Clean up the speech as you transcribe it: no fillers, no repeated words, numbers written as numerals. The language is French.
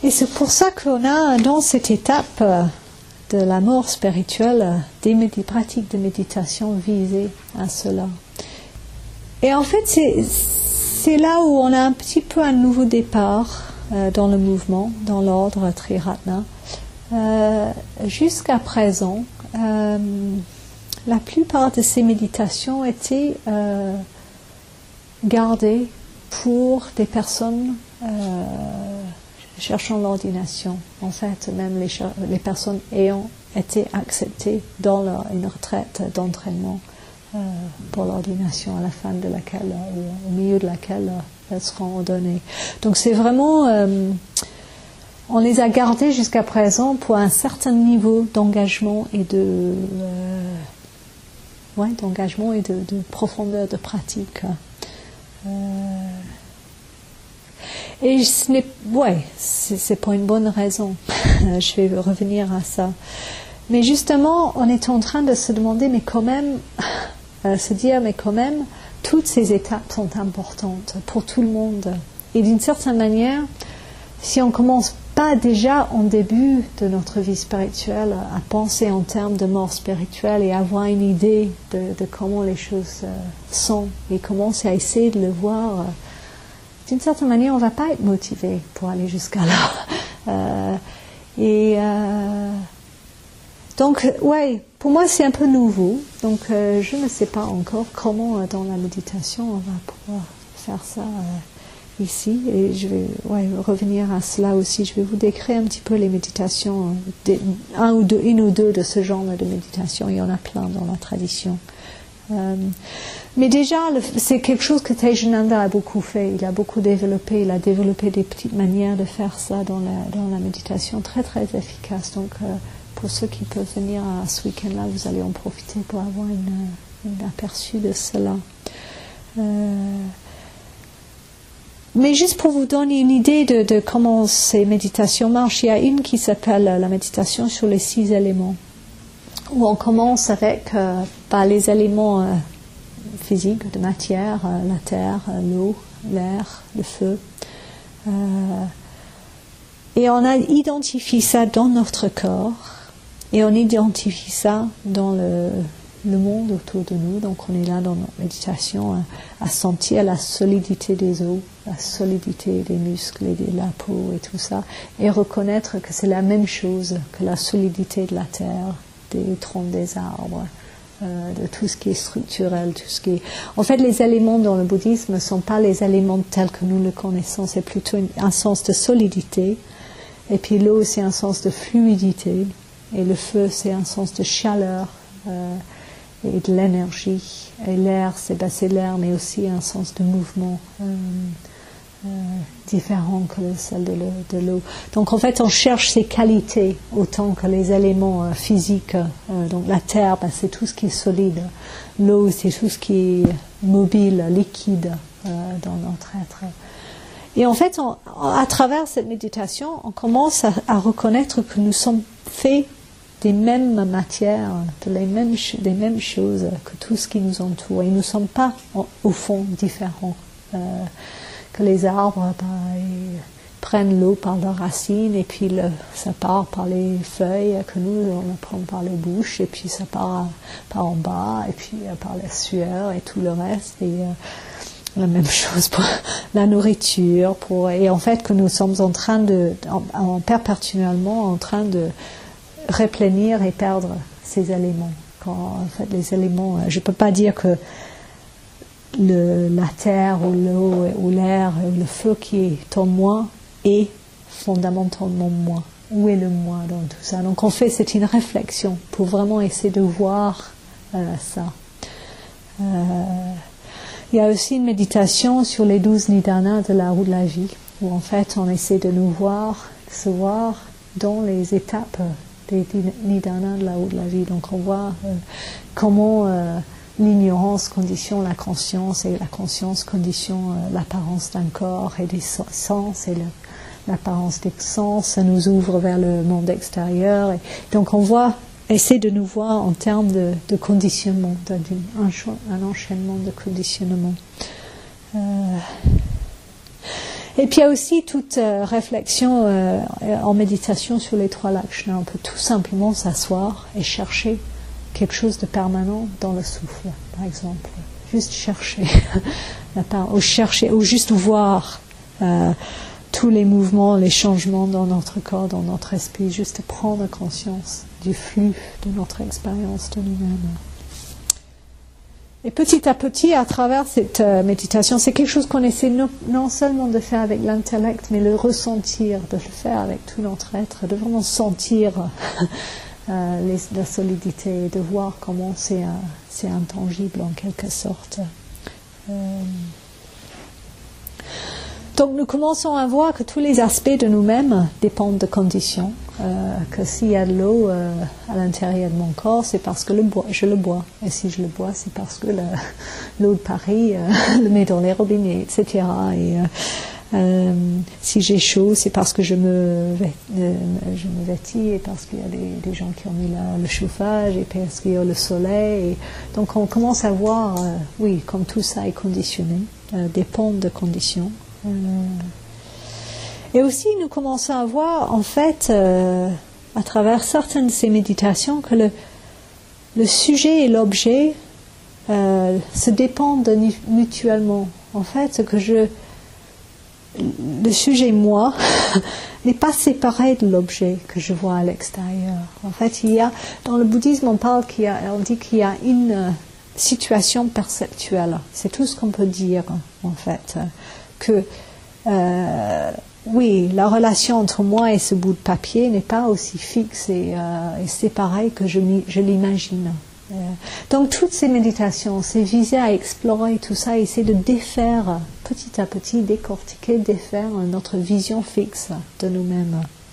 Et c'est pour ça qu'on a dans cette étape de la mort spirituelle des pratiques de méditation visées à cela. Et en fait, c'est là où on a un petit peu un nouveau départ dans le mouvement, dans l'ordre Triratna. Jusqu'à présent, la plupart de ces méditations étaient gardées pour des personnes cherchant l'ordination. En fait, même les personnes ayant été acceptées dans une retraite d'entraînement pour l'ordination, à la fin de laquelle, au milieu de laquelle elles seront ordonnées. Donc c'est vraiment, on les a gardées jusqu'à présent pour un certain niveau d'engagement et de profondeur de pratique. Et c'est pour une bonne raison. Je vais revenir à ça. Mais justement, on est en train de se demander, mais quand même, toutes ces étapes sont importantes pour tout le monde. Et d'une certaine manière, si on ne commence pas déjà en début de notre vie spirituelle à penser en termes de mort spirituelle et avoir une idée de comment les choses sont et commencer à essayer de le voir, d'une certaine manière, on ne va pas être motivé pour aller jusqu'à là. Donc, pour moi, c'est un peu nouveau. Donc, je ne sais pas encore comment, dans la méditation, on va pouvoir faire ça ici. Et je vais revenir à cela aussi. Je vais vous décrire un petit peu les méditations, une ou deux de ce genre de méditation. Il y en a plein dans la tradition. Mais déjà, c'est quelque chose que Tejananda a beaucoup fait. Il a beaucoup développé. Il a développé des petites manières de faire ça dans la méditation très, très efficace. Donc, pour ceux qui peuvent venir à ce week-end-là, vous allez en profiter pour avoir un aperçu de cela. Mais juste pour vous donner une idée de comment ces méditations marchent, il y a une qui s'appelle la méditation sur les 6 éléments, où on commence avec les éléments physiques de matière, la terre, l'eau, l'air, le feu. Et on a identifié ça dans notre corps. Et on identifie ça dans le monde autour de nous. Donc on est là dans notre méditation à sentir la solidité des os, la solidité des muscles et de la peau et tout ça. Et reconnaître que c'est la même chose que la solidité de la terre, des troncs des arbres, de tout ce qui est structurel, tout ce qui est... En fait, les éléments dans le bouddhisme ne sont pas les éléments tels que nous le connaissons. C'est plutôt un sens de solidité. Et puis l'eau, c'est un sens de fluidité. Et le feu, c'est un sens de chaleur et de l'énergie. Et l'air, c'est l'air, mais aussi un sens de mouvement différent que celle de l'eau. Donc en fait, on cherche ces qualités autant que les éléments physiques. Donc la terre, c'est tout ce qui est solide. L'eau, c'est tout ce qui est mobile, liquide dans notre être. Et en fait, à travers cette méditation, on commence à reconnaître que nous sommes faits des mêmes matières, des mêmes choses que tout ce qui nous entoure. Et nous ne sommes pas, au fond, différents. Que les arbres ils prennent l'eau par leurs racines, et puis ça part par les feuilles, que nous, on le prend par les bouches, et puis ça part par en bas, et puis par la sueur, et tout le reste. Et la même chose pour la nourriture. Et en fait, que nous sommes en train perpétuellement en train de replénir et perdre ces éléments. En fait, les éléments, je ne peux pas dire que la terre ou l'eau ou l'air ou le feu qui est en moi est fondamentalement moi. Où est le moi dans tout ça? Donc en fait, c'est une réflexion pour vraiment essayer de voir ça. Il y a aussi une méditation sur les 12 nidanas de la roue de la vie, où en fait on essaie de se voir dans les étapes des nidanas de la roue de la vie. Donc on voit comment l'ignorance conditionne la conscience, et la conscience conditionne l'apparence d'un corps et des sens, et l'apparence des sens, ça nous ouvre vers le monde extérieur. Et donc on essaie de nous voir en termes de conditionnement, un enchaînement de conditionnement. Et puis il y a aussi toute réflexion en méditation sur les 3 lakshanas. On peut tout simplement s'asseoir et chercher quelque chose de permanent dans le souffle, par exemple. Juste chercher, ou juste voir tous les mouvements, les changements dans notre corps, dans notre esprit, juste prendre conscience du flux de notre expérience de nous-mêmes. Et petit à petit, à travers cette méditation, c'est quelque chose qu'on essaie non seulement de faire avec l'intellect, mais le ressentir, de le faire avec tout notre être, de vraiment sentir la solidité, de voir comment c'est intangible en quelque sorte. Donc nous commençons à voir que tous les aspects de nous-mêmes dépendent de conditions, que s'il y a de l'eau à l'intérieur de mon corps, c'est parce que je le bois, et si je le bois, c'est parce que l'eau de Paris le met dans les robinets, etc. Et si j'ai chaud, c'est parce que je me vêtis, et parce qu'il y a des gens qui ont mis le chauffage, et parce qu'il y a le soleil. Et donc on commence à voir, comme tout ça est conditionné, dépend de conditions. Et aussi, nous commençons à voir, en fait, à travers certaines de ces méditations, que le sujet et l'objet se dépendent mutuellement. En fait, le sujet, moi, n'est pas séparé de l'objet que je vois à l'extérieur. En fait, dans le bouddhisme, on dit qu'il y a une situation perceptuelle. C'est tout ce qu'on peut dire, en fait. Que la relation entre moi et ce bout de papier n'est pas aussi fixe et séparée que je l'imagine. Donc toutes ces méditations, c'est viser à explorer tout ça, essayer de défaire petit à petit, décortiquer, défaire notre vision fixe de nous-mêmes.